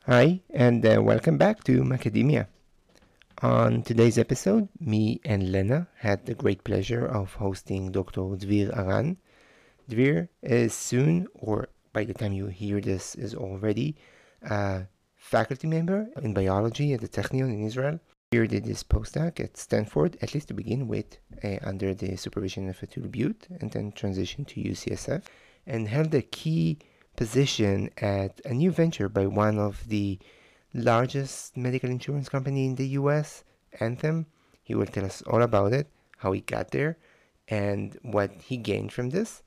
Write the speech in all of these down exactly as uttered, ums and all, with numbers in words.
Hi, and uh, welcome back to Macademia. On today's episode, me and Lena had the great pleasure of hosting Doctor Dvir Aran. Dvir is soon, or by the time you hear this, is already a faculty member in biology at the Technion in Israel. Dvir did his postdoc at Stanford, at least to begin with, uh, under the supervision of Atul Butte, and then transitioned to U C S F, and held a key position at a new venture by one of the largest medical insurance company in the U S, Anthem. He will tell us all about it, how he got there, and what he gained from this.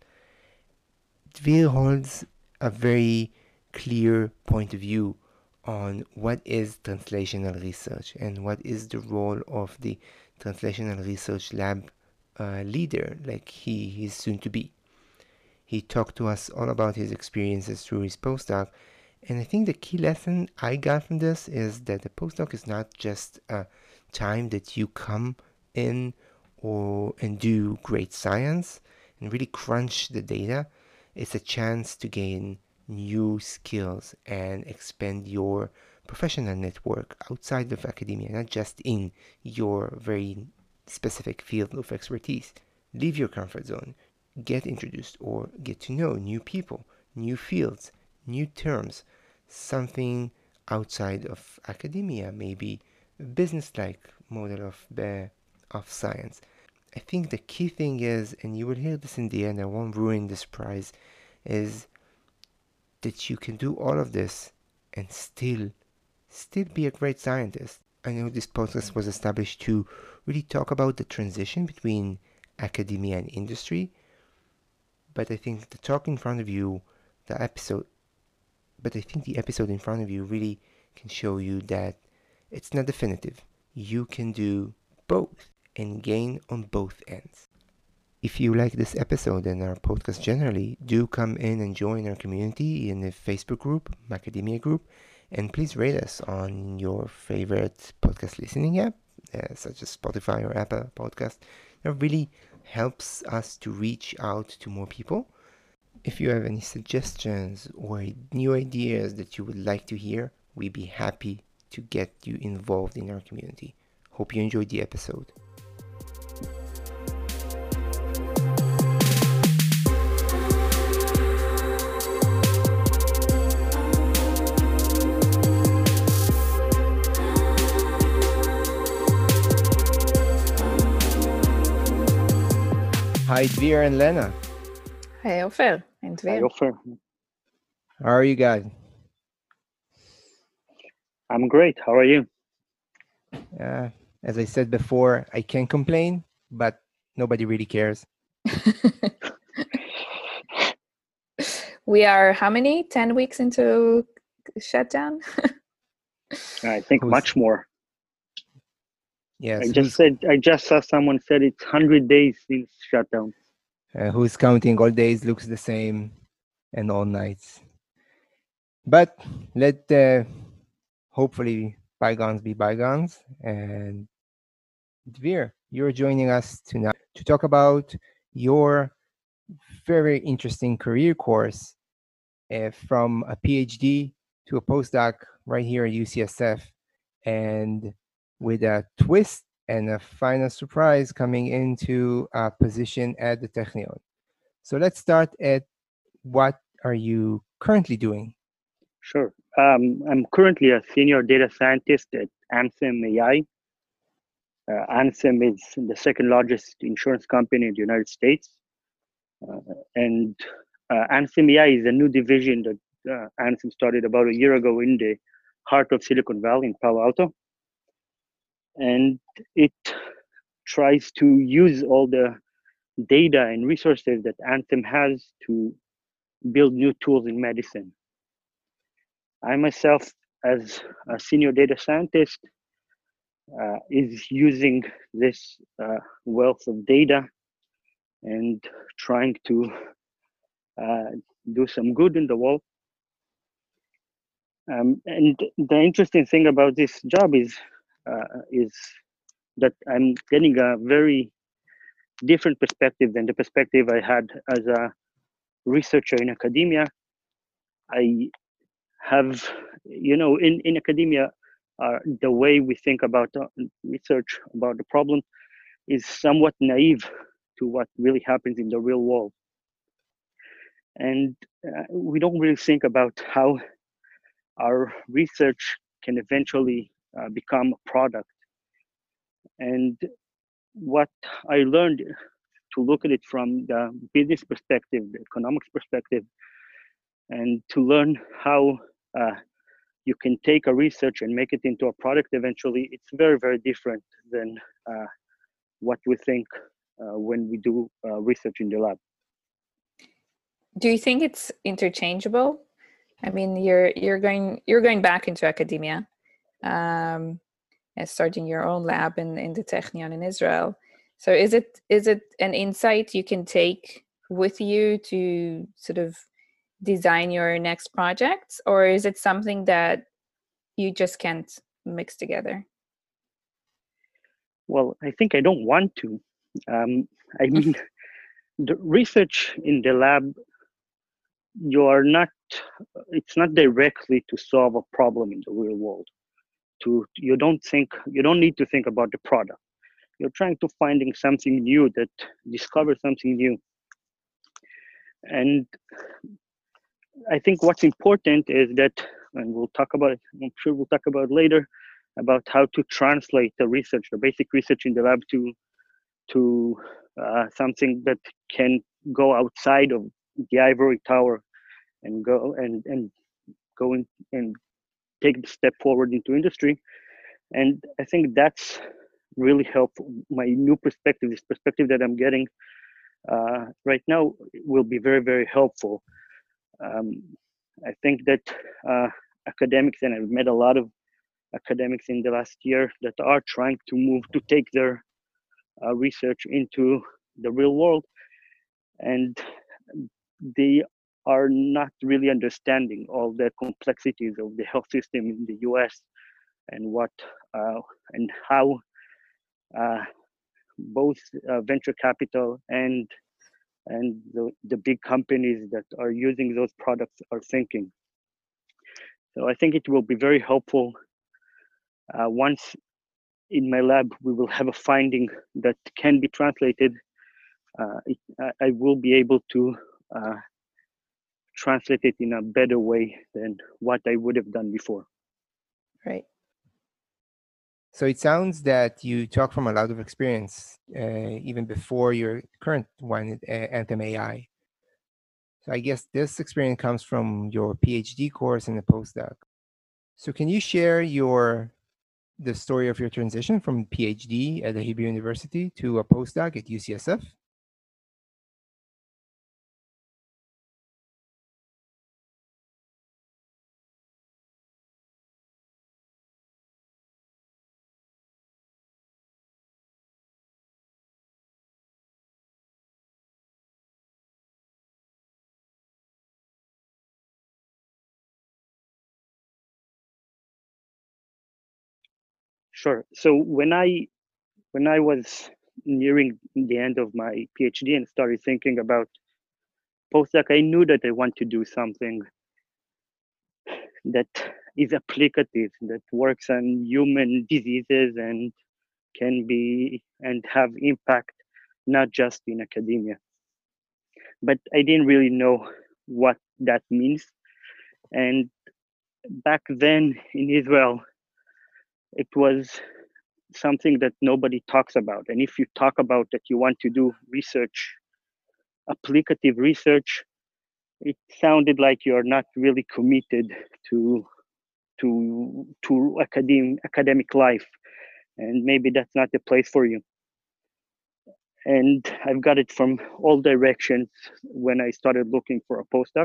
Dvir holds a very clear point of view on what is translational research and what is the role of the translational research lab uh, leader, like he is soon to be. He talked to us all about his experiences through his postdoc, and I think the key lesson I got from this is that the postdoc is not just a time that you come in or and do great science and really crunch the data. It's a chance to gain new skills and expand your professional network outside of academia, not just in your very specific field of expertise. Leave your comfort zone, get introduced or get to know new people, new fields, new terms, something outside of academia, maybe a business-like model of the of science. I think the key thing is, and you will hear this in the end, I won't ruin this prize, is that you can do all of this and still still be a great scientist. I know this podcast was established to really talk about the transition between academia and industry, but I think the talk in front of you, the episode, but I think the episode in front of you really can show you that it's not definitive. You can do both and gain on both ends. If you like this episode and our podcast generally, do come in and join our community in the Facebook group, Macademia Group, and please rate us on your favorite podcast listening app, uh, such as Spotify or Apple Podcast. That really helps us to reach out to more people. If you have any suggestions or new ideas that you would like to hear, we'd be happy to get you involved in our community. Hope you enjoyed the episode. Hi, Dvir and Lena. Hey, Ofer and Hi, Dvir. Ofer. How are you guys? I'm great. How are you? Uh, as I said before, I can't complain, but nobody really cares. We are how many? ten weeks into shutdown? I think Who's- much more. Yes, I who's, just said I just saw someone said it's one hundred days since shutdown. uh, who's counting all days looks the same and all nights. But let uh, hopefully bygones be bygones. And Dvir, you're joining us tonight to talk about your very interesting career course uh, from a PhD to a postdoc right here at U C S F, and with a twist and a final surprise coming into a position at the Technion. So let's start at what are you currently doing? Sure. Um, I'm currently a senior data scientist at Anthem A I. Uh, Anthem is the second largest insurance company in the United States. Uh, and uh, Anthem A I is a new division that uh, Anthem started about a year ago in the heart of Silicon Valley in Palo Alto. And it tries to use all the data and resources that Anthem has to build new tools in medicine. I myself, as a senior data scientist, uh, is using this uh, wealth of data and trying to uh, do some good in the world. Um, and the interesting thing about this job is uh, is that I'm getting a very different perspective than the perspective I had as a researcher in academia. I have you know, in, in academia, uh, the way we think about uh, research, about the problem, is somewhat naive to what really happens in the real world. And uh, we don't really think about how our research can eventually uh, become a product. And what I learned to look at it from the business perspective, the economics perspective, and to learn how uh, you can take a research and make it into a product eventually, it's very, very different than uh, what we think uh, when we do uh, research in the lab. Do you think it's interchangeable? I mean, you're you're going you're going back into academia, um, and starting your own lab in, in the Technion in Israel. So is it is it an insight you can take with you to sort of design your next projects, or is it something that you just can't mix together? Well, I think I don't want to. Um, I mean, the research in the lab, you are not, it's not directly to solve a problem in the real world. To, you don't think, you don't need to think about the product. You're trying to finding something new, that discover something new. And I think what's important is that, and we'll talk about it, I'm sure we'll talk about it later, about how to translate the research, the basic research in the lab to, to uh, something that can go outside of the ivory tower and go and, and go in and take the step forward into industry. And I think that's really helpful. My new perspective, this perspective that I'm getting uh, right now, will be very, very helpful. Um, I think that uh, academics, and I've met a lot of academics in the last year that are trying to move to take their uh, research into the real world, and they are not really understanding all the complexities of the health system in the U S and what uh, and how uh, both uh, venture capital and and the, the big companies that are using those products are thinking. So I think it will be very helpful uh, once in my lab we will have a finding that can be translated. Uh, it, I will be able to uh, translate it in a better way than what I would have done before. Right. So it sounds that you talk from a lot of experience, uh, even before your current one, uh, Anthem A I. So I guess this experience comes from your PhD course and the postdoc. So can you share your the story of your transition from PhD at the Hebrew University to a postdoc at U C S F? Sure. So when I when I was nearing the end of my PhD and started thinking about postdoc, I knew that I want to do something that is applicative, that works on human diseases and can be and have impact not just in academia. But I didn't really know what that means. And back then in Israel, it was something that nobody talks about. And if you talk about that you want to do research, applicative research, it sounded like you're not really committed to to to academic academic life, and maybe that's not the place for you. And I've got it from all directions when I started looking for a postdoc.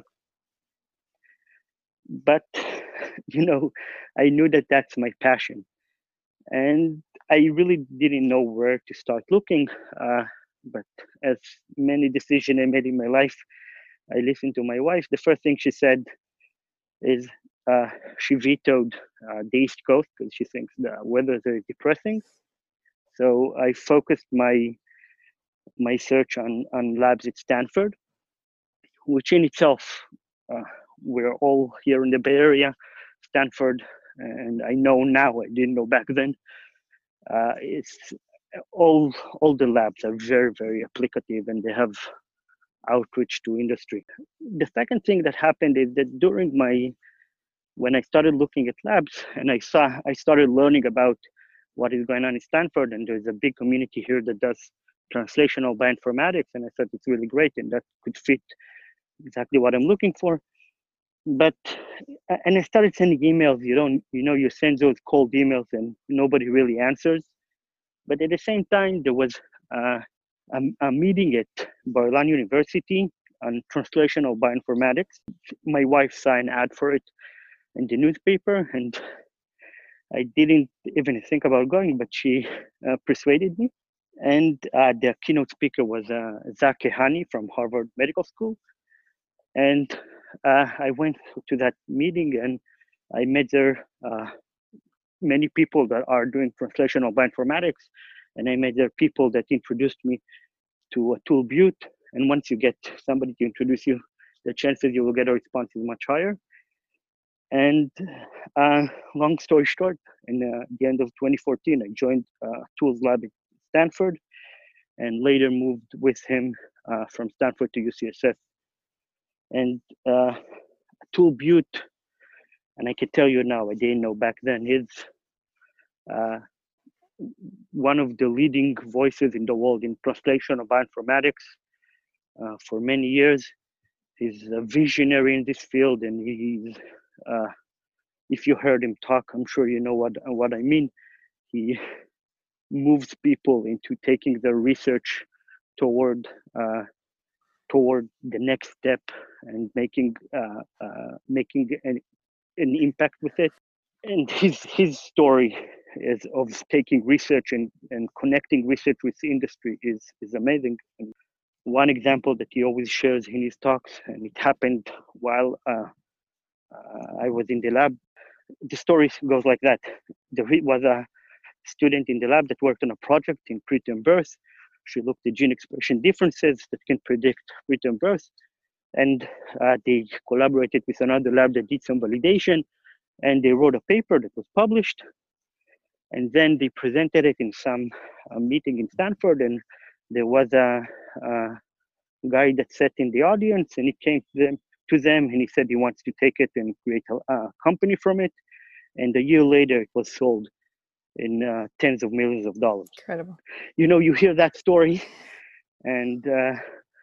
But you know, I knew that that's my passion, and I really didn't know where to start looking. Uh, but as many decisions I made in my life, I listened to my wife. The first thing she said is uh, she vetoed uh, the East Coast because she thinks the weather is depressing. So I focused my my search on, on labs at Stanford, which in itself, uh, we're all here in the Bay Area, Stanford, and I know now, I didn't know back then, uh, it's all all the labs are very, very applicative, and they have outreach to industry. The second thing that happened is that during my, when I started looking at labs and I saw, I started learning about what is going on in Stanford, and there's a big community here that does translational bioinformatics, and I thought it's really great, and that could fit exactly what I'm looking for. But, and I started sending emails, you don't, you know, you send those cold emails and nobody really answers. But at the same time, there was uh, a, a meeting at Bar-Ilan University on translational bioinformatics. My wife saw an ad for it in the newspaper, and I didn't even think about going, but she uh, persuaded me. And uh, the keynote speaker was uh, Zach Kehani from Harvard Medical School. And uh, I went to that meeting, and I met there uh, many people that are doing translational bioinformatics, and I met there people that introduced me to a tool Butte. And once you get somebody to introduce you, the chances you will get a response is much higher. And uh, long story short, in uh, the end of twenty fourteen, I joined uh, Tools Lab at Stanford, and later moved with him uh, from Stanford to U C S F. And uh, Tool Butte, and I can tell you now, I didn't know back then, is uh, one of the leading voices in the world in translational bioinformatics uh, for many years. He's a visionary in this field, and he's, uh, if you heard him talk, I'm sure you know what, what I mean. He moves people into taking their research toward uh, toward the next step and making uh, uh, making an, an impact with it. And his his story is of taking research and, and connecting research with industry is is amazing. And one example that he always shares in his talks, and it happened while uh, uh, I was in the lab. The story goes like that. There was a student in the lab that worked on a project in preterm birth. She looked at gene expression differences that can predict preterm birth. And uh, they collaborated with another lab that did some validation, and they wrote a paper that was published. And then they presented it in some uh, meeting in Stanford, and there was a, a guy that sat in the audience, and he came to them, to them and he said he wants to take it and create a, a company from it. And a year later, it was sold in uh, tens of millions of dollars. Incredible. You know, you hear that story, and uh,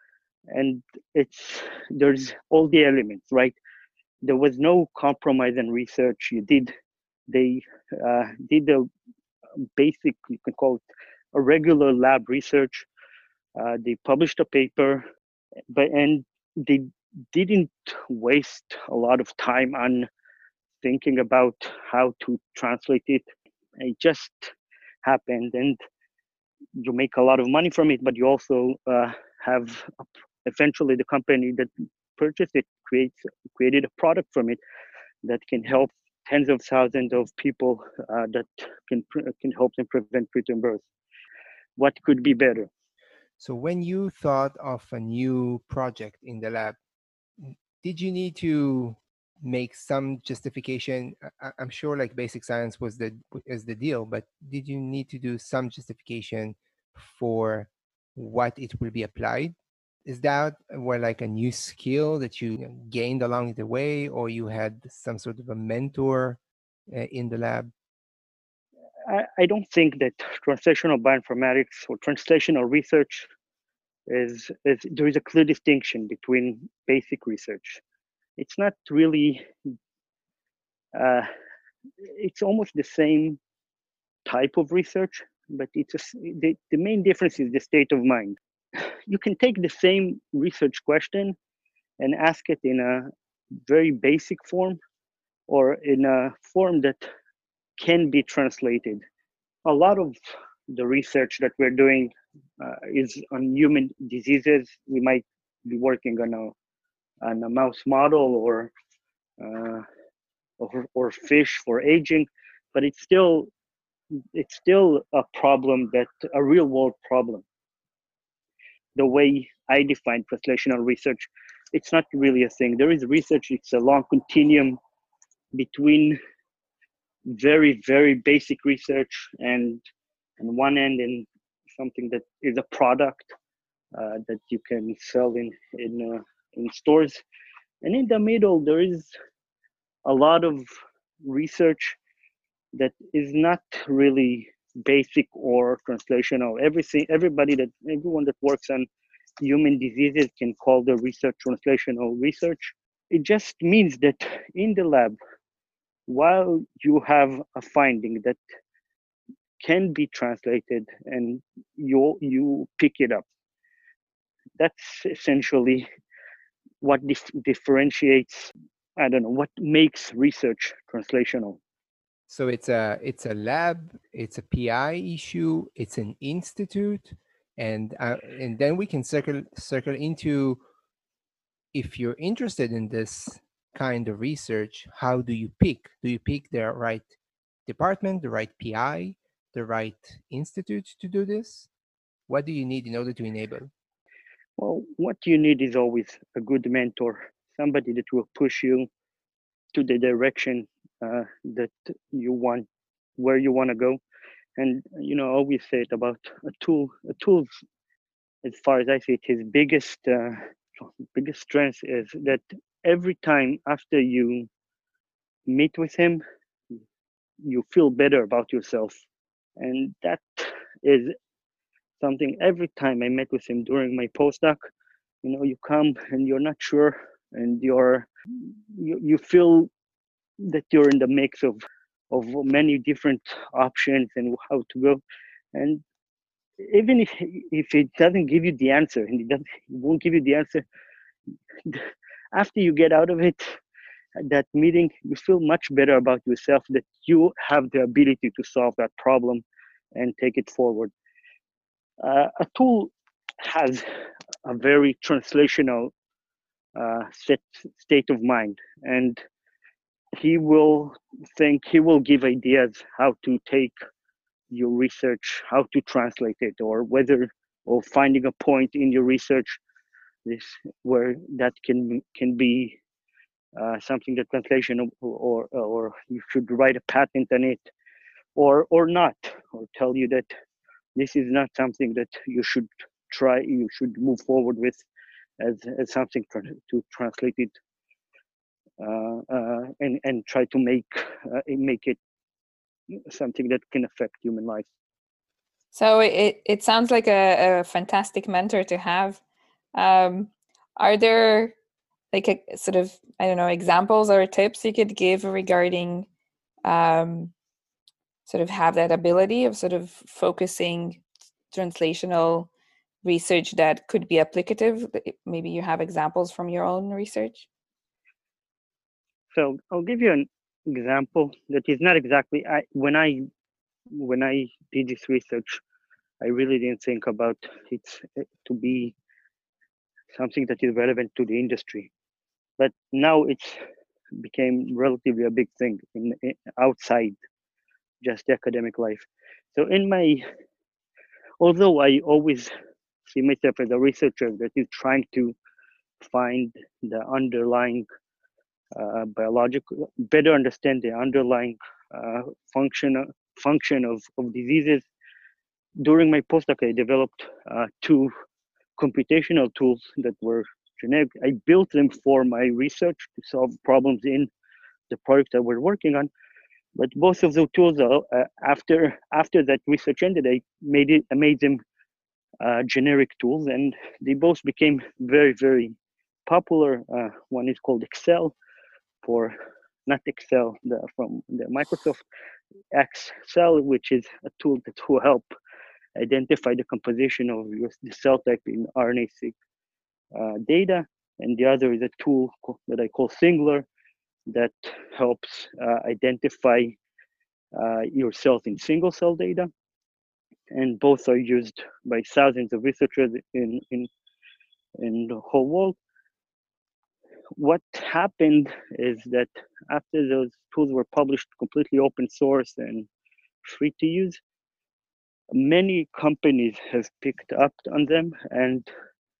and it's there's all the elements, right? There was no compromise in research. You did, they uh, did the basic, you can call it a regular lab research. Uh, they published a paper, but and they didn't waste a lot of time on thinking about how to translate it. It just happened, and you make a lot of money from it, but you also uh, have a, eventually the company that purchased it creates created a product from it that can help tens of thousands of people uh, that can can help them prevent preterm birth. What could be better? So when you thought of a new project in the lab, did you need to make some justification? I, I'm sure like basic science was the is the deal, but did you need to do some justification for what it will be applied? Is that were like a new skill that you gained along the way, or you had some sort of a mentor uh, in the lab? I, I don't think that translational bioinformatics or translational research is, is there is a clear distinction between basic research. It's not really, uh, it's almost the same type of research, but it's a, the, the main difference is the state of mind. You can take the same research question and ask it in a very basic form or in a form that can be translated. A lot of the research that we're doing uh, is on human diseases. We might be working on a, on a mouse model or, uh, or, or fish for aging, but it's still, it's still a problem, that a real world problem. The way I define translational research, it's not really a thing. There is research, it's a long continuum between very, very basic research and on one end and something that is a product uh, that you can sell in in uh, in stores, and in the middle there is a lot of research that is not really basic or translational. Everything, everybody that everyone that works on human diseases can call the research translational research. It just means that in the lab, while you have a finding that can be translated and you you pick it up, that's essentially what dif- differentiates, I don't know, what makes research translational. So it's a it's a lab, it's a P I issue, it's an institute, and uh, and then we can circle circle into, if you're interested in this kind of research, how do you pick? Do you pick the right department, the right P I, the right institute to do this? What do you need in order to enable? Well, what you need is always a good mentor, somebody that will push you to the direction uh, that you want, where you want to go. And you know, I always say it about a tool. A tool, as far as I see it, his biggest uh, biggest strength is that every time after you meet with him, you feel better about yourself, and that is something. Every time I met with him during my postdoc, you know, you come and you're not sure, and you're you, you feel that you're in the mix of of many different options and how to go. And even if if it doesn't give you the answer, and it doesn't it won't give you the answer, after you get out of it, that meeting, you feel much better about yourself, that you have the ability to solve that problem and take it forward. Uh, a tool has a very translational uh, set state of mind, and he will think, he will give ideas how to take your research, how to translate it, or whether, or finding a point in your research this where that can can be uh, something that translation, or, or or you should write a patent on it, or or not, or tell you that this is not something that you should try, you should move forward with as, as something to translate it uh, uh, and and try to make uh, make it something that can affect human life. So it, it sounds like a, a fantastic mentor to have. Um, are there like a sort of, I don't know, examples or tips you could give regarding um, sort of have that ability of sort of focusing translational research that could be applicative? Maybe you have examples from your own research. So I'll give you an example that is not exactly, I, when I when I did this research, I really didn't think about it to be something that is relevant to the industry, but now it's became relatively a big thing in, in outside just the academic life. So in my, although I always see myself as a researcher that is trying to find the underlying uh, biological, better understand the underlying uh, function function of, of diseases. During my postdoc, I developed uh, two computational tools that were generic. I built them for my research to solve problems in the project that we're working on. But both of those tools, uh, after after that research ended, I made it, I made them uh, generic tools, and they both became very, very popular. Uh, one is called Excel, for not Excel, the, from the Microsoft Excel, which is a tool that will help identify the composition of your, the cell type in R N A-seq uh, data, and the other is a tool that I call Singular that helps uh, identify uh, your cells in single cell data, and both are used by thousands of researchers in in in the whole world. What happened is that after those tools were published completely open source and free to use, many companies have picked up on them and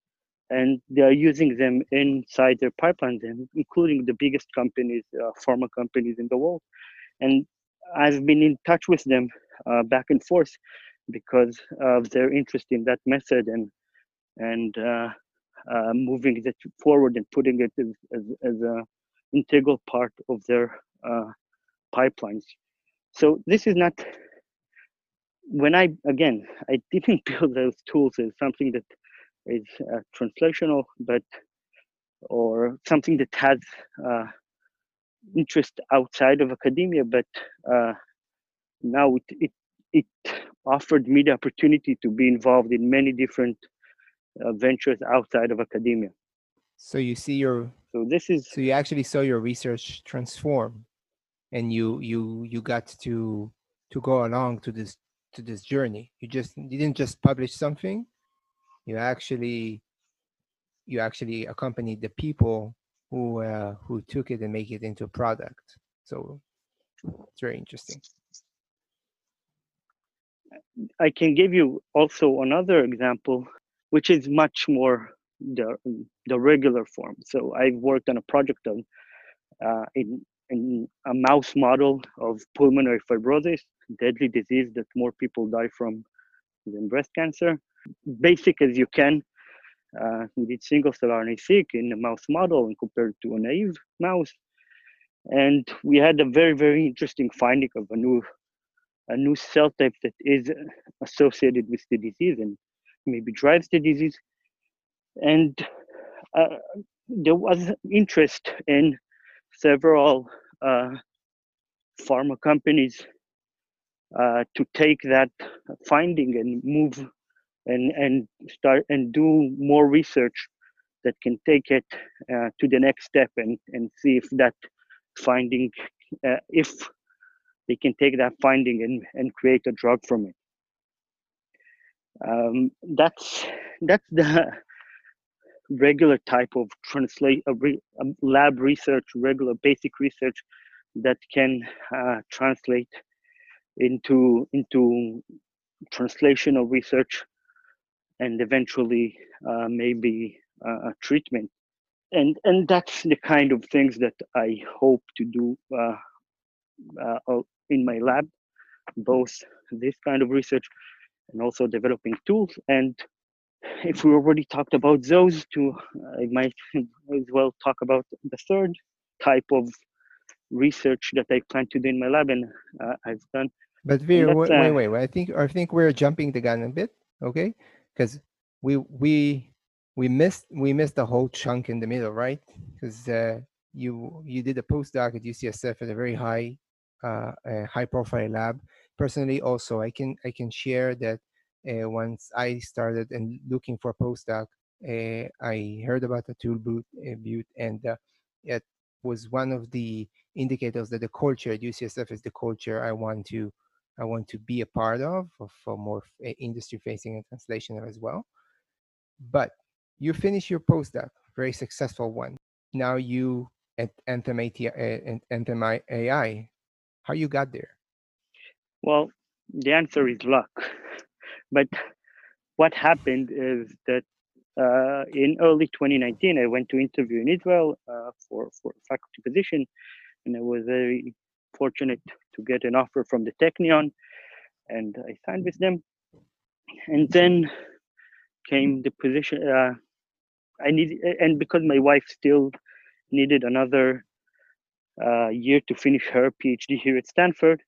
and they are using them inside their pipelines, and including the biggest companies, uh, pharma companies in the world. And I've been in touch with them uh, back and forth because of their interest in that method and and uh, uh, moving it forward and putting it as, as, as a integral part of their uh, pipelines. So this is not, when I, again, I didn't build those tools as something that is uh, translational, but, or something that has uh, interest outside of academia, but uh, now it, it, it offered me the opportunity to be involved in many different uh, ventures outside of academia. So you see your, so this is, so you actually saw your research transform, and you you you got to to go along to this to this journey. You just you didn't just publish something. You actually you actually accompanied the people who uh, who took it and make it into a product. So it's very interesting. I can give you also another example, which is much more the the regular form. So I've worked on a project on uh, in in a mouse model of pulmonary fibrosis, deadly disease that more people die from than breast cancer. Basic as you can. Uh, we did single cell R N A-seq in a mouse model and compared to a naive mouse, and we had a very very interesting finding of a new a new cell type that is associated with the disease and maybe drives the disease. And uh, there was interest in several uh, pharma companies uh, to take that finding and move and, and start and do more research that can take it uh, to the next step and, and see if that finding, uh, if they can take that finding and, and create a drug from it. Um, that's that's the regular type of translate uh, re, um, lab research, regular basic research that can uh, translate into into translational research and eventually uh, maybe uh, a treatment. And and that's the kind of things that I hope to do uh, uh, in my lab, both this kind of research and also developing tools. And if we already talked about those two, I might as well talk about the third type of research that I plan to do in my lab, and uh, I've done. But Veer, uh, wait, wait, wait. I think I think we're jumping the gun a bit, okay? Because we we we missed we missed the whole chunk in the middle, right? Because uh, you you did a postdoc at U C S F at a very high uh, a high profile lab. Personally, also, I can I can share that uh, once I started and looking for a postdoc, uh, I heard about the tool boot, uh, Butte, and uh, it was one of the indicators that the culture at U C S F is the culture I want to I want to be a part of, for more industry facing and translational as well. But you finish your postdoc, very successful one. Now you at Anthem A I, how you got there? Well, the answer is luck. But what happened is that uh, in early twenty nineteen, I went to interview in Israel uh, for, for a faculty position, and I was very fortunate to get an offer from the Technion, and I signed with them. And then came the position. Uh, I need, and because my wife still needed another uh, year to finish her PhD here at Stanford,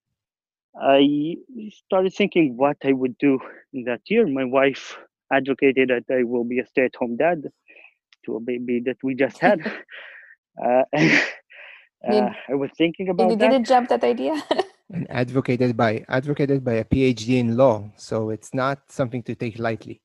I started thinking what I would do in that year. My wife advocated that I will be a stay-at-home dad to a baby that we just had. uh, uh, I was thinking about you that. didn't jump that idea. And advocated by advocated by a PhD in law, so it's not something to take lightly.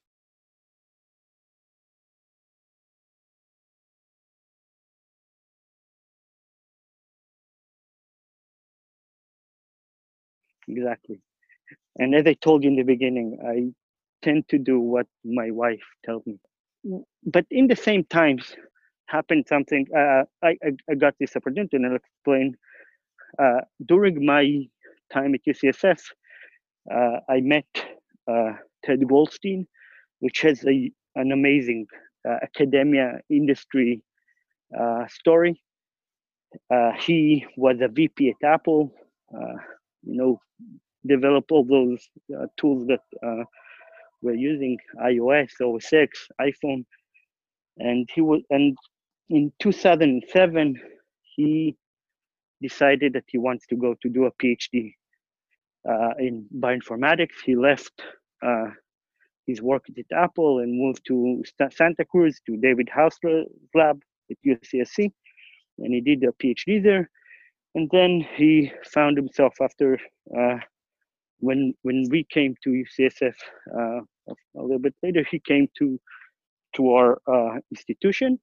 Exactly. And as I told you in the beginning, I tend to do what my wife tells me. But in the same times, happened something. Uh, I, I I got this opportunity, and I'll explain. Uh, during my time at U C S F, uh, I met uh, Ted Goldstein, which has a, an amazing uh, academia industry uh, story. Uh, he was a V P at Apple, uh, you know, developed all those uh, tools that uh, we're using, iOS, O S X, iPhone, and he was. And in two thousand seven, he decided that he wants to go to do a PhD uh, in bioinformatics. He left uh, his work at Apple and moved to Santa Cruz to David Hausler's lab at U C S C, and he did a PhD there. And then he found himself after uh, when when we came to U C S F uh, a little bit later, he came to to our uh, institution,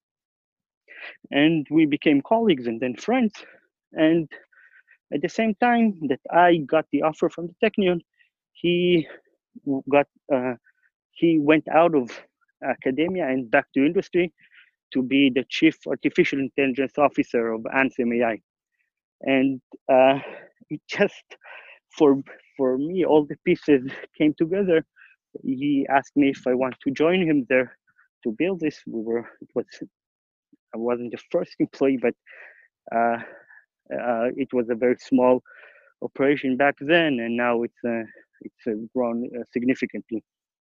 and we became colleagues and then friends. And at the same time that I got the offer from the Technion, he got uh, he went out of academia and back to industry to be the chief artificial intelligence officer of Ansem A I. And uh, it just for for me, all the pieces came together. He asked me if I want to join him there to build this. We were it was I wasn't the first employee, but uh, uh, it was a very small operation back then, and now it's uh, it's uh, grown uh, significantly.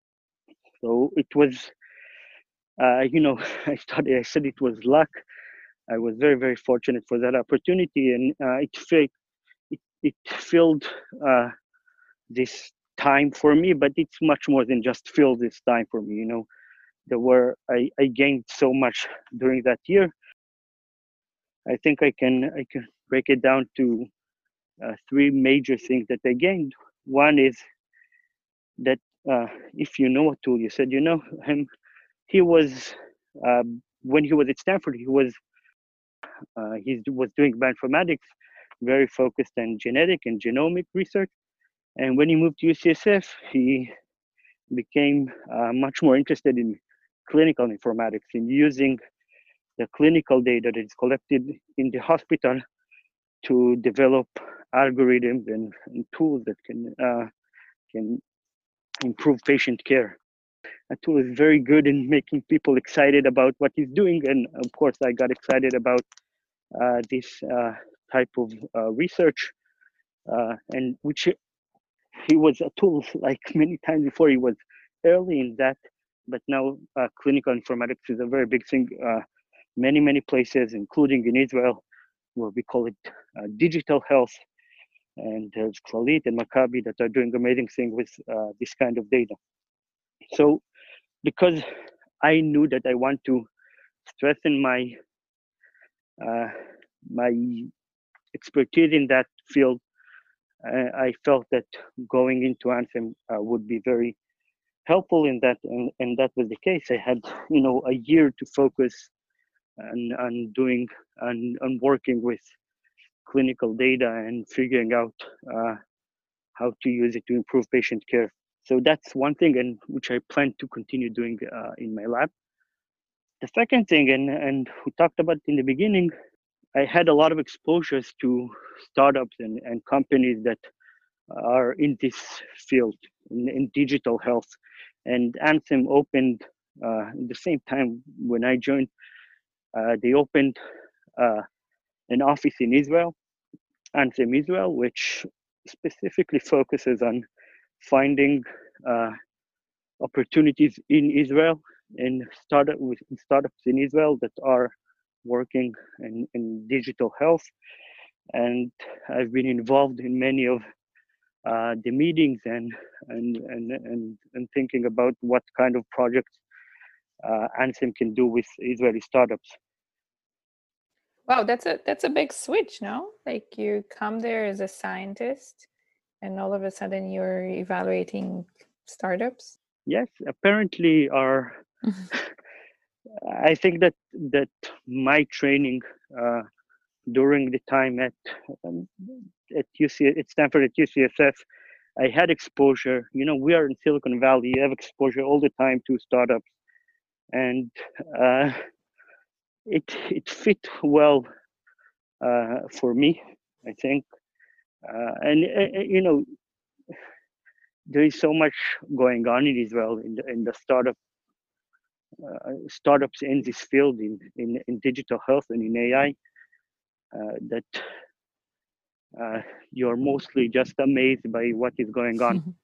So it was, uh, you know, I started. I said it was luck. I was very very fortunate for that opportunity, and uh, it filled it, it filled uh, this time for me. But it's much more than just fill this time for me. You know, there were I, I gained so much during that year. I think I can I can break it down to uh, three major things that I gained. One is that uh, if you know a tool, you said you know him. He was uh, when he was at Stanford, he was uh, he was doing bioinformatics, very focused on genetic and genomic research. And when he moved to U C S F, he became uh, much more interested in clinical informatics, in using the clinical data that is collected in the hospital to develop algorithms and, and tools that can uh, can improve patient care. A tool is very good in making people excited about what he's doing, and of course, I got excited about uh, this uh, type of uh, research, uh, and which he was a tool like many times before. He was early in that, but now uh, clinical informatics is a very big thing. Uh, many many places, including in Israel, where we call it uh, digital health. And there's Clalit and Maccabi that are doing amazing things with uh, this kind of data. So because I knew that I want to strengthen my uh, my expertise in that field, uh, I felt that going into Ansem uh, would be very helpful in that, and, and that was the case. I had, you know, a year to focus on, on doing and on, on working with clinical data and figuring out uh, how to use it to improve patient care. So that's one thing, and which I plan to continue doing uh, in my lab. The second thing, and, and we talked about in the beginning, I had a lot of exposures to startups and, and companies that are in this field, in, in digital health. And Ansem opened, uh, at the same time when I joined, uh, they opened uh, an office in Israel, Ansem Israel, which specifically focuses on finding uh, opportunities in Israel and startup with startups in Israel that are working in, in digital health. And I've been involved in many of uh, the meetings and, and and and and thinking about what kind of projects uh, Ansem can do with Israeli startups. Wow, that's a that's a big switch, no? Like you come there as a scientist, and all of a sudden you're evaluating startups. Yes, apparently our. I think that that my training uh, during the time at um, at U C at Stanford at U C S F, I had exposure. You know, we are in Silicon Valley. You have exposure all the time to startups, and uh, it it fit well uh, for me, I think. Uh, and uh, you know, there is so much going on in Israel in the in the startup uh, startups in this field, in, in, in digital health and in A I, uh, that uh, you're mostly just amazed by what is going on.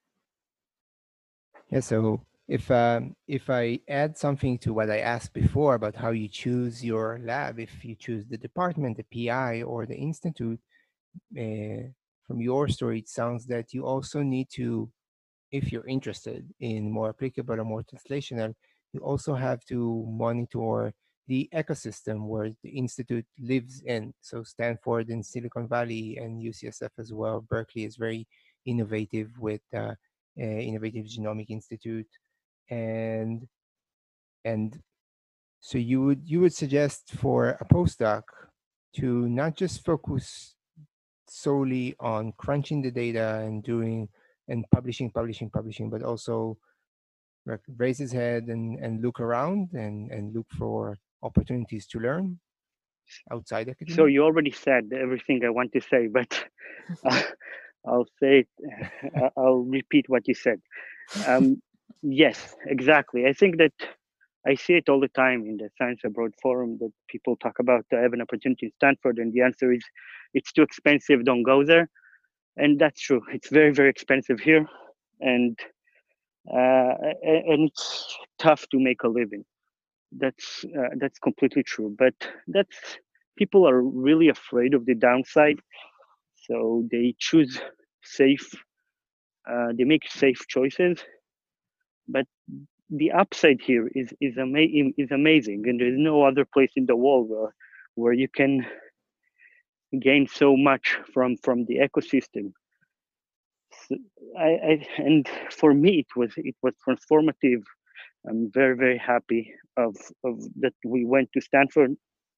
Yeah, so if um, if I add something to what I asked before about how you choose your lab, if you choose the department, the P I, or the institute, uh, from your story, it sounds that you also need to, if you're interested in more applicable or more translational, you also have to monitor the ecosystem where the institute lives in. So Stanford and Silicon Valley and U C S F as well. Berkeley is very innovative with uh, uh, Innovative Genomic Institute, and and so you would you would suggest for a postdoc to not just focus solely on crunching the data and doing and publishing, publishing, publishing, but also like raise his head and, and look around and, and look for opportunities to learn outside academia? So you already said everything I want to say, but uh, I'll say it, I'll repeat what you said. Um, yes, exactly. I think that I see it all the time in the Science Abroad forum that people talk about uh, have an opportunity in Stanford, and the answer is it's too expensive, don't go there. And that's true. It's very, very expensive here, and uh, and it's tough to make a living. That's uh, that's completely true. But that's people are really afraid of the downside, so they choose safe. Uh, they make safe choices, but the upside here is is, ama- is amazing, and there's no other place in the world where where you can gain so much from from the ecosystem. So I, I and for me it was it was transformative. I'm very very happy of of that we went to Stanford,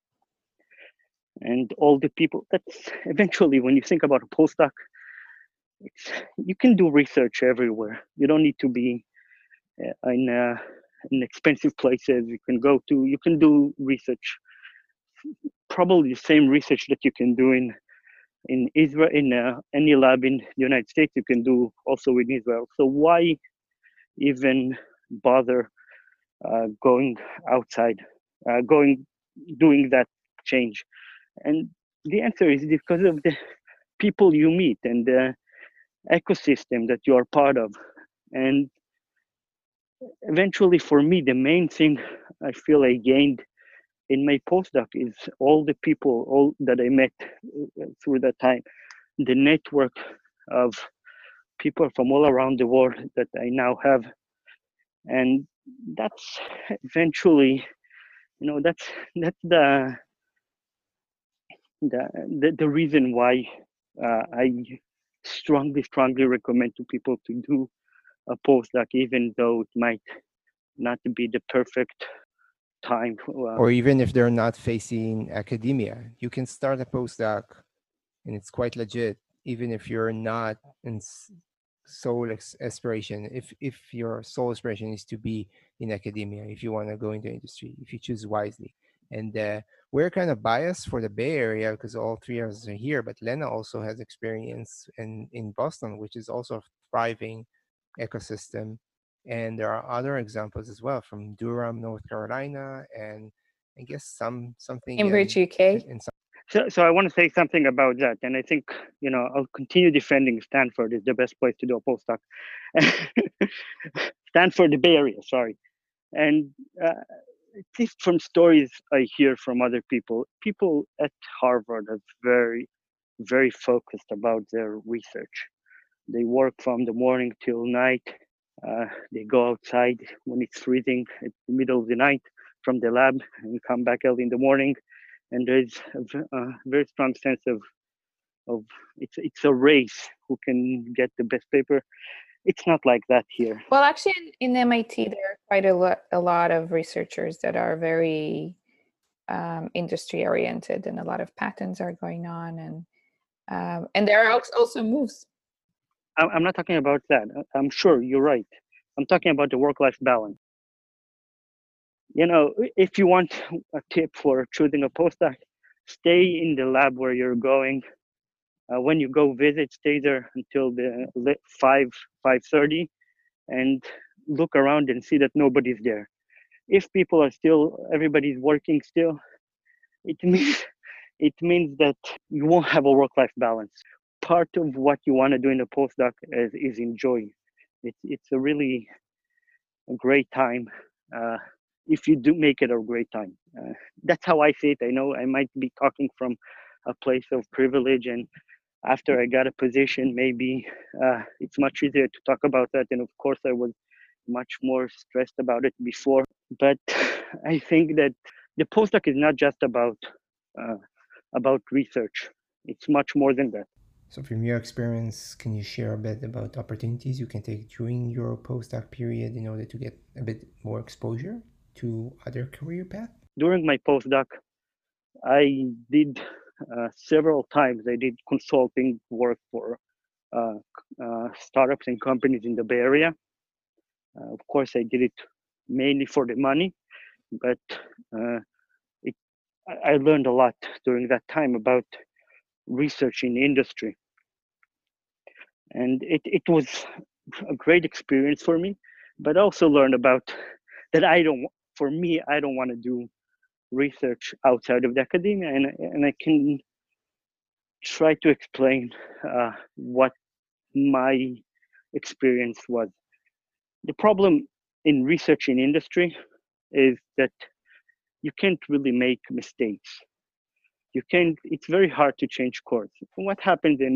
and all the people. That's eventually when you think about a postdoc, it's you can do research everywhere. You don't need to be uh, in uh, in expensive places. You can go to you can do research, probably the same research that you can do in in Israel, in uh, any lab in the United States, you can do also in Israel. So why even bother uh, going outside, uh, going, doing that change? And the answer is because of the people you meet and the ecosystem that you are part of. And eventually, for me, the main thing I feel I gained in my postdoc is all the people, all that I met through that time, the network of people from all around the world that I now have. And that's eventually, you know, that's that's the the the, the reason why uh, I strongly, strongly recommend to people to do a postdoc, even though it might not be the perfect time. Uh, or even if they're not facing academia, you can start a postdoc and it's quite legit, even if you're not in sole aspiration. If if your sole aspiration is to be in academia, if you want to go into industry, if you choose wisely. And uh, we're kind of biased for the Bay Area because all three of us are here, but Lena also has experience in, in Boston, which is also a thriving ecosystem. And there are other examples as well from Durham, North Carolina, and I guess some something Cambridge, in, U K. in some so, so I want to say something about that, and I think you know I'll continue defending Stanford is the best place to do a postdoc. Stanford, the Bay Area, sorry, and uh, at least from stories I hear from other people, people at Harvard are very, very focused about their research. They work from the morning till night. Uh, they go outside when it's freezing at the middle of the night from the lab and come back early in the morning. And there's a, a very strong sense of of it's it's a race who can get the best paper. It's not like that here. Well, actually, in, in M I T, there are quite a lot, a lot of researchers that are very um, industry oriented, and a lot of patents are going on, and um, and there are also moves. I'm not talking about that. I'm sure you're right. I'm talking about the work-life balance. You know, if you want a tip for choosing a postdoc, stay in the lab where you're going. Uh, when you go visit, stay there until the five five thirty, and look around and see that nobody's there. if people are still, everybody's working still, it means it means that you won't have a work-life balance. Part of what you want to do in a postdoc is, is enjoy. It's it's a really a great time uh, if you do make it a great time. Uh, that's how I see it. I know I might be talking from a place of privilege, and after I got a position, maybe uh, it's much easier to talk about that. And of course, I was much more stressed about it before. But I think that the postdoc is not just about uh, about research. It's much more than that. So from your experience, can you share a bit about opportunities you can take during your postdoc period in order to get a bit more exposure to other career paths? During my postdoc, I did uh, several times, I did consulting work for uh, uh, startups and companies in the Bay Area. Uh, of course, I did it mainly for the money, but uh, it, I learned a lot during that time about research in the industry. And it, it was a great experience for me, but I also learned about that I don't, for me, I don't want to do research outside of the academia, and, and I can try to explain uh, what my experience was. The problem in research in industry is that you can't really make mistakes. You can't, it's very hard to change course. What happens in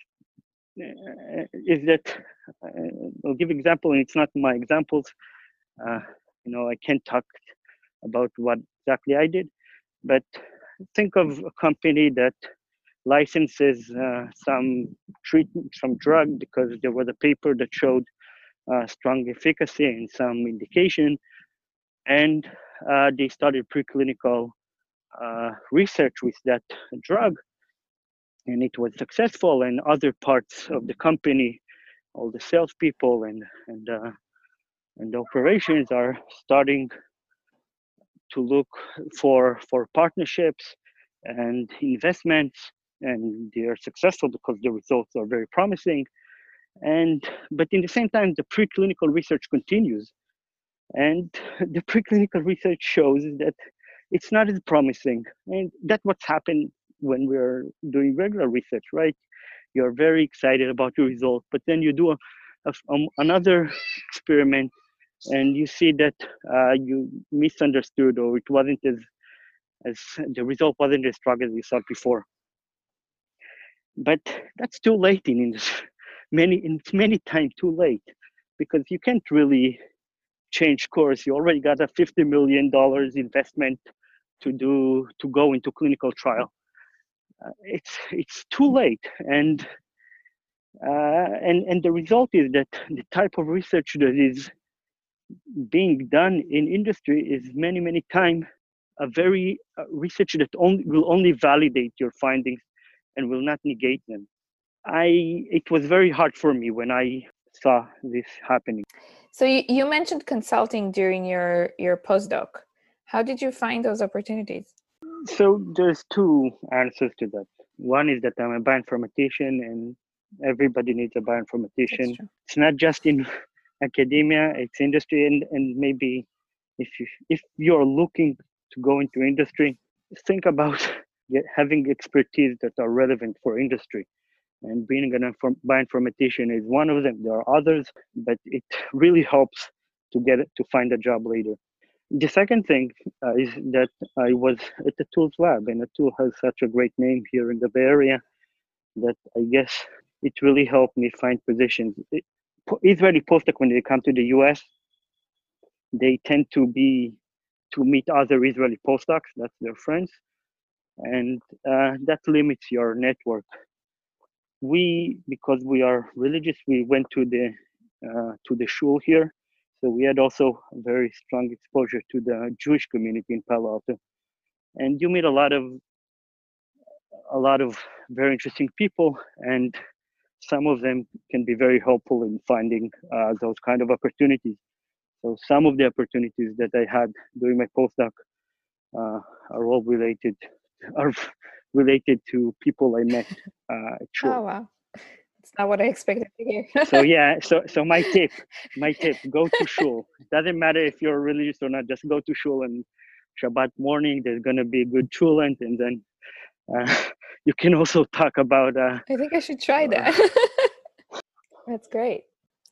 uh, is that, uh, I'll give example, and it's not my examples. Uh, you know, I can't talk about what exactly I did, but think of a company that licenses uh, some treatment, some drug, because there was a paper that showed uh, strong efficacy in some indication, and uh, they started preclinical uh, research with that drug, and it was successful. And other parts of the company, all the salespeople and and uh, and the operations are starting to look for for partnerships and investments, and they are successful because the results are very promising. And but in the same time, the preclinical research continues, and the preclinical research shows that it's not as promising. And that's what's happened when we're doing regular research, right? You're very excited about your result, but then you do a, a, um, another experiment, and you see that uh, you misunderstood, or it wasn't as as the result wasn't as strong as you thought before. But that's too late in industry. Many, it's many times too late, because you can't really change course. You already got a fifty million dollars investment to do to go into clinical trial. Uh, it's it's too late, and uh, and and the result is that the type of research that is being done in industry is many many times a very uh, research that only will only validate your findings and will not negate them. I it was very hard for me when I saw this happening. So you, you mentioned consulting during your your postdoc. How did you find those opportunities? So there's two answers to that. One is that I'm a bioinformatician, and everybody needs a bioinformatician. It's not just in academia, it's industry, and, and maybe if you if you're looking to go into industry, think about get, having expertise that are relevant for industry. And being an bioinformatician is one of them. There are others, but it really helps to get it, to find a job later. The second thing uh, is that I was at the Tools Lab, and the Tool has such a great name here in the Bay Area that I guess it really helped me find positions. It, Israeli postdoc, when they come to the U S, they tend to be to meet other Israeli postdocs. That's their friends, and uh, that limits your network. We, because we are religious, we went to the uh, to the shul here, so we had also very strong exposure to the Jewish community in Palo Alto, and you meet a lot of a lot of very interesting people, and some of them can be very helpful in finding uh, those kind of opportunities. So some of the opportunities that I had during my postdoc uh, are all related are related to people I met uh, at shul. Oh wow, That's not what I expected to hear. So yeah, so so my tip, my tip, go to shul. It doesn't matter if you're religious or not. Just go to shul, and Shabbat morning there's gonna be a good chulent, and then uh, you can also talk about. Uh, I think I should try that. That's great.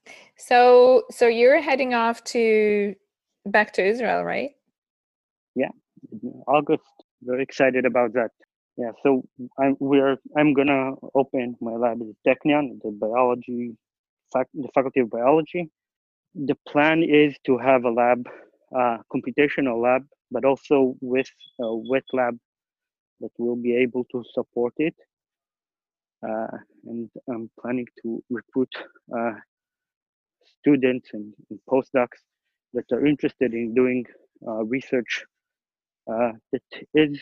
So so you're heading off to back to Israel, right? Yeah, August. Very excited about that. Yeah, so I'm we're I'm gonna open my lab at Technion, the biology, fac, the faculty of biology. The plan is to have a lab, uh, computational lab, but also with a wet lab that will be able to support it. Uh, and I'm planning to recruit uh, students and, and postdocs that are interested in doing uh, research uh, that is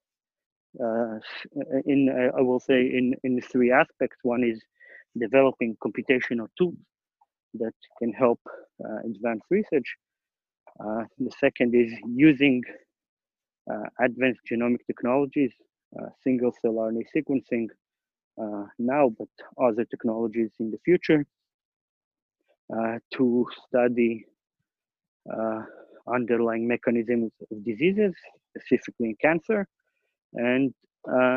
uh, in, uh, I will say, in, in three aspects. One is developing computational tools that can help uh, advance research. Uh, the second is using uh, advanced genomic technologies, uh, single cell R N A sequencing uh, now, but other technologies in the future uh, to study uh, underlying mechanisms of diseases, specifically in cancer, and uh,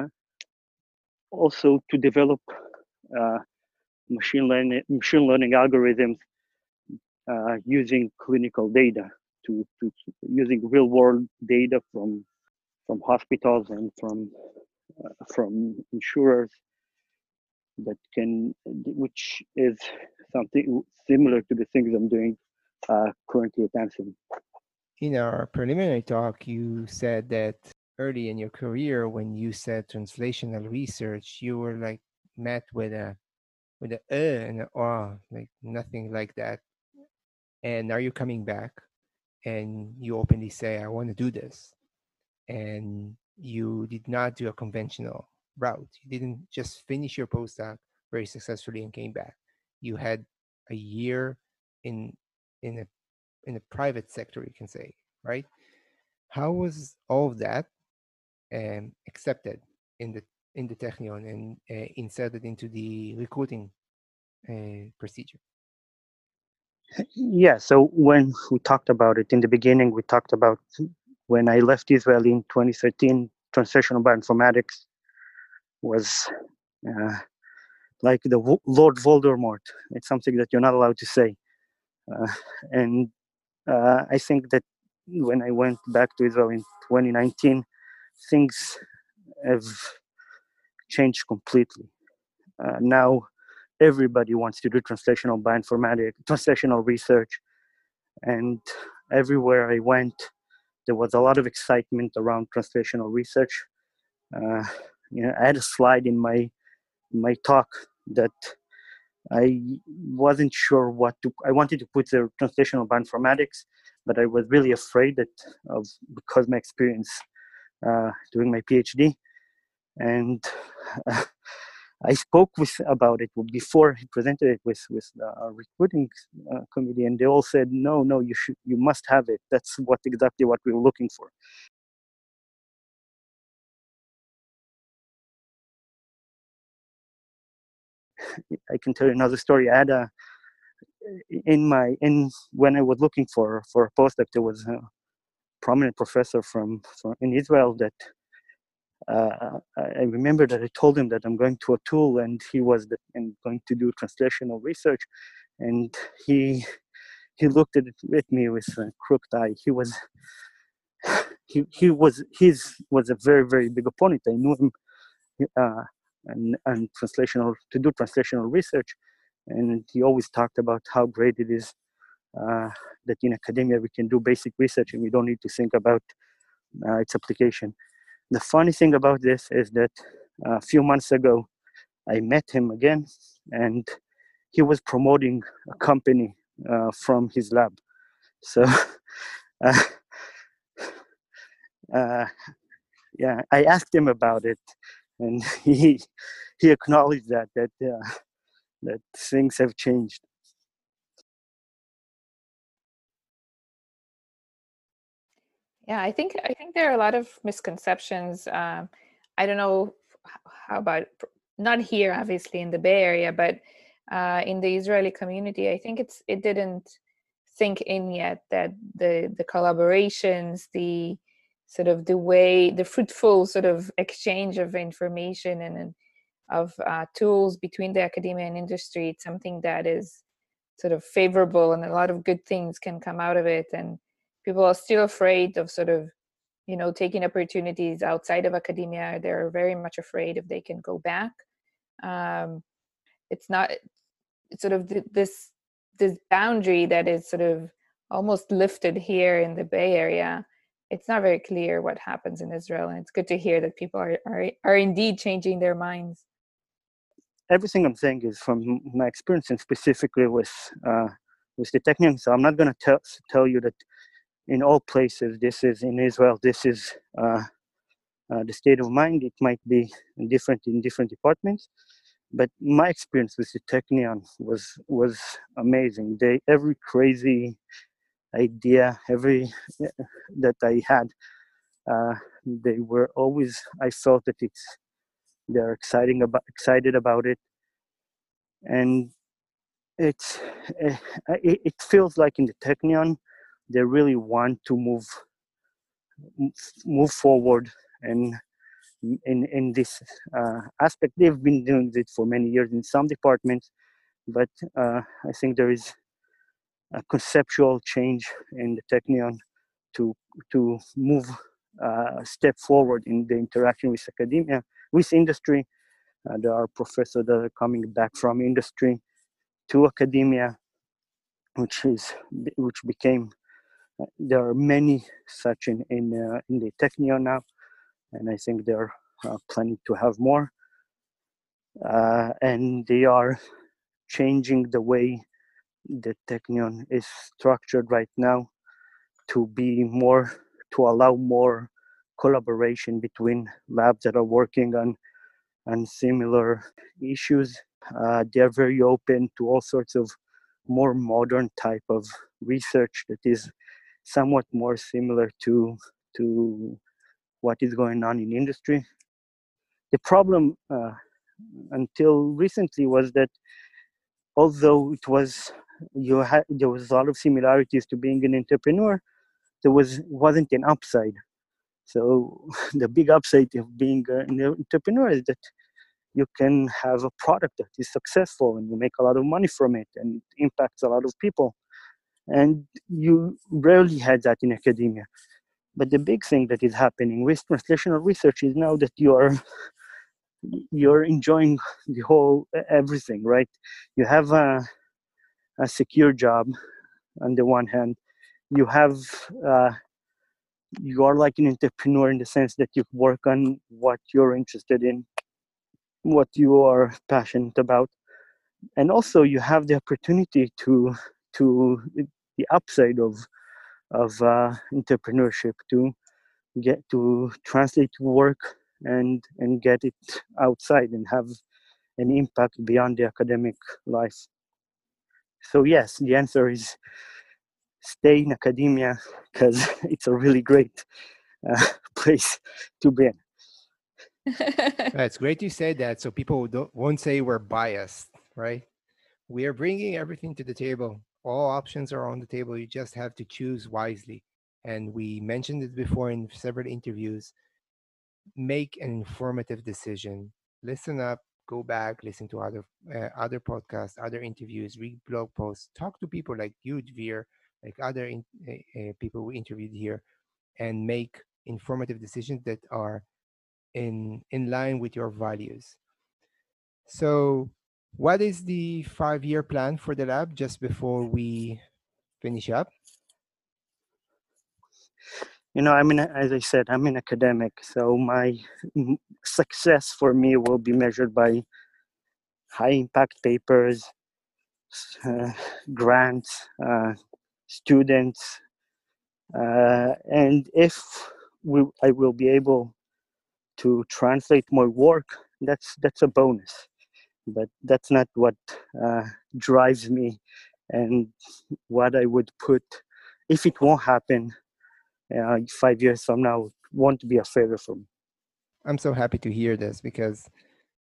also to develop uh, machine learning machine learning algorithms uh, using clinical data to, to using real world data from from hospitals and from uh, from insurers that can, which is something similar to the things I'm doing uh, currently at Ansem. In our preliminary talk, you said that early in your career, when you said translational research, you were like met with a with a uh and an awe, like nothing like that. And now you're coming back, and you openly say, "I want to do this," and you did not do a conventional route. You didn't just finish your postdoc very successfully and came back. You had a year in in a in a private sector, you can say, right? How was all of that um, accepted in the in the Technion and uh, inserted into the recruiting uh, procedure? Yeah, so when we talked about it in the beginning, we talked about when I left Israel in twenty thirteen, translational bioinformatics was uh, like the w- Lord Voldemort. It's something that you're not allowed to say. Uh, and uh, I think that when I went back to Israel in twenty nineteen, things have changed completely. Uh, now everybody wants to do translational bioinformatics, translational research, and everywhere I went, there was a lot of excitement around translational research. Uh, you know, I had a slide in my my talk that I wasn't sure what to. I wanted to put the translational bioinformatics, but I was really afraid that of because my experience uh, doing my PhD, and uh, I spoke with about it before he presented it with with the recruiting uh, committee, and they all said, "No, no, you should, you must have it. That's what exactly what we were looking for." I can tell you another story. I had a in my in when I was looking for for a postdoc, there was a prominent professor from, from in Israel that uh, I remember that I told him that I'm going to a tool, and he was the, and going to do translational research, and he he looked at, it, at me with a crooked eye. He was he he was his was a very very big opponent. I knew him uh, and and translational to do translational research, and he always talked about how great it is uh, that in academia we can do basic research and we don't need to think about uh, its application. The funny thing about this is that uh, a few months ago I met him again, and he was promoting a company uh, from his lab. So, uh, uh, yeah, I asked him about it, and he he acknowledged that that uh, that things have changed. Yeah, I think I think there are a lot of misconceptions. Um, I don't know how about not here, obviously, in the Bay Area, but uh, in the Israeli community, I think it's it didn't sink in yet that the the collaborations, the sort of the way, the fruitful sort of exchange of information and, and of uh, tools between the academia and industry, it's something that is sort of favorable, and a lot of good things can come out of it. And people are still afraid of sort of, you know, taking opportunities outside of academia. They're very much afraid if they can go back. Um, it's not it's sort of th- this this boundary that is sort of almost lifted here in the Bay Area. It's not very clear what happens in Israel, and it's good to hear that people are are, are indeed changing their minds. Everything I'm saying is from my experience, and specifically with uh, with the Technion. So I'm not going to tell tell you that in all places this is in Israel. This is uh, uh, the state of mind. It might be different in different departments, but my experience with the Technion was was amazing. They every crazy idea, every that I had, uh, they were always. I felt that it's they're exciting about excited about it, and it's uh, it, it feels like in the Technion they really want to move move forward, and in in this uh, aspect they've been doing it for many years in some departments, but uh, I think there is a conceptual change in the Technion to to move uh, a step forward in the interaction with academia, with industry. Uh, there are professors that are coming back from industry to academia, which is which became. Uh, there are many such in in uh, in the Technion now, and I think they're uh, planning to have more. Uh, and they are changing the way the Technion is structured right now to be more to allow more collaboration between labs that are working on on similar issues. Uh, they are very open to all sorts of more modern type of research that is somewhat more similar to to what is going on in industry. The problem uh, until recently was that although it was you had there was a lot of similarities to being an entrepreneur, there was wasn't an upside. So the big upside of being an entrepreneur is that you can have a product that is successful and you make a lot of money from it and it impacts a lot of people. And you rarely had that in academia. But the big thing that is happening with translational research is now that you are you're enjoying the whole everything, right? You have a, a secure job on the one hand. You have uh, you are like an entrepreneur in the sense that you work on what you're interested in, what you are passionate about, and also you have the opportunity to to the upside of of uh, entrepreneurship to get to translate work and and get it outside and have an impact beyond the academic life. So yes, the answer is stay in academia because it's a really great uh, place to be in. It's great you said that, so people don't, won't say we're biased, right? We are bringing everything to the table. All options are on the table. You just have to choose wisely. And we mentioned it before in several interviews. Make an informative decision. Listen up. Go back. Listen to other uh, other podcasts, other interviews. Read blog posts. Talk to people like you, Dvir, like other in, uh, uh, people we interviewed here, and make informative decisions that are in in line with your values. So, what is the five-year plan for the lab just before we finish up? You know, I mean, as I said, I'm an academic, so my success for me will be measured by high impact papers, uh, grants, uh, students, uh, and if we, I will be able to translate my work, that's that's a bonus. But that's not what uh, drives me, and what I would put if it won't happen uh, five years from now won't be a failure for me. I'm so happy to hear this because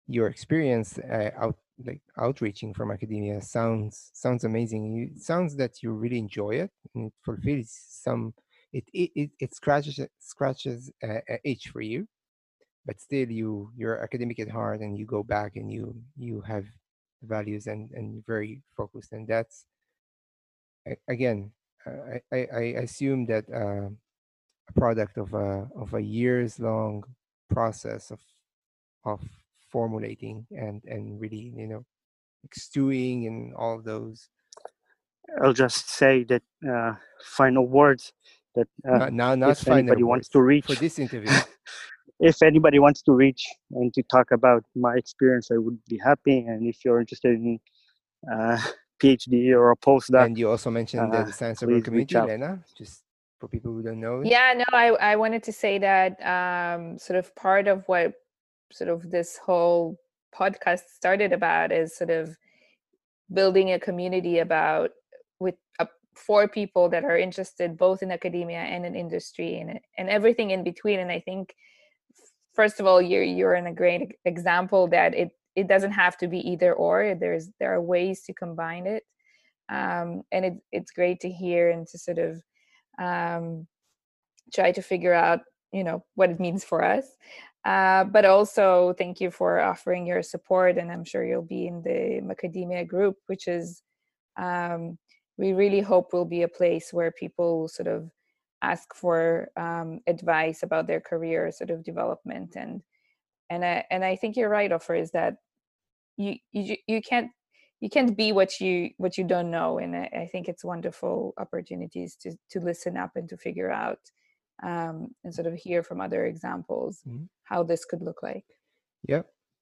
your experience uh, out like outreaching from academia sounds sounds amazing. You, it sounds that you really enjoy it and it fulfills some. It it it, it scratches scratches a, a itch for you, but still you you're academic at heart and you go back and you you have values and and very focused, and that's a- again uh, I I, I assume that. Uh, a product of a of a years long process of of formulating and and really you know like stewing and all of those. I'll just say that uh, final words that uh, Not now, not if final anybody wants to words for reach, this interview. if anybody wants to reach and to talk about my experience, I would be happy. And if you're interested in uh, PhD or a postdoc, And you also mentioned uh, the, the science server please reach community, out. Lena, just for people who don't know it. Yeah, no, I, I wanted to say that um, sort of part of what sort of this whole podcast started about is sort of building a community about with uh, for people that are interested both in academia and in industry and and everything in between. And I think first of all, you're you're in a great example that it it doesn't have to be either or. There's there are ways to combine it, um, and it, it's great to hear and to sort of um, try to figure out you know what it means for us. Uh, but also thank you for offering your support, and I'm sure you'll be in the Macademia group, which is um, we really hope will be a place where people sort of ask for um, advice about their career sort of development. And and I, and I think you're right, Ofer, is that you you you can't you can't be what you what you don't know. And I, I think it's wonderful opportunities to to listen up and to figure out um, and sort of hear from other examples Mm-hmm. how this could look like. Yep.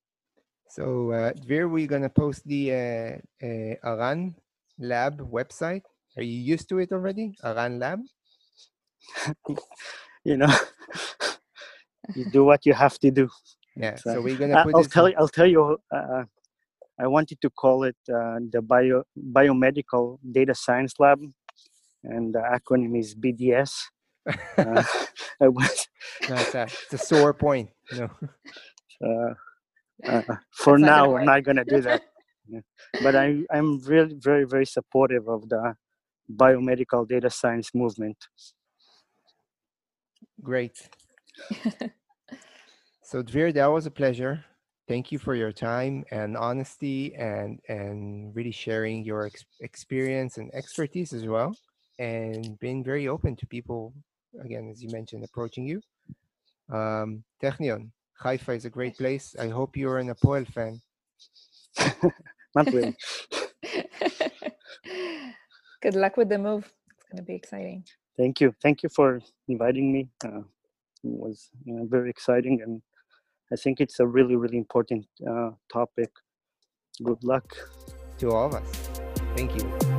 So uh, Dvir, we're gonna post the uh, uh, Aran Lab website. Are you used to it already? Aran Lab. You know, you do what you have to do. Yeah. So, So we're gonna uh, put I'll this. tell you. I'll tell you. Uh, I wanted to call it uh, the bio biomedical data science lab, and the acronym is B D S. Uh, I was, No, it's a it's a sore point. No. uh, uh, for That's not now, gonna I'm work. not gonna do that. Yeah. But I, I'm really very, very supportive of the biomedical data science movement. Great. So Dvir, that was a pleasure. Thank you for your time and honesty and and really sharing your ex- experience and expertise as well, and being very open to people. Again, as you mentioned, approaching you. Um, Technion, Haifa is a great place. I hope you're an Apoel fan. Not really. Good luck with the move. It's going to be exciting. Thank you. Thank you for inviting me. Uh, it was uh, very exciting, and I think it's a really, really important uh, topic. Good luck To all of us. Thank you.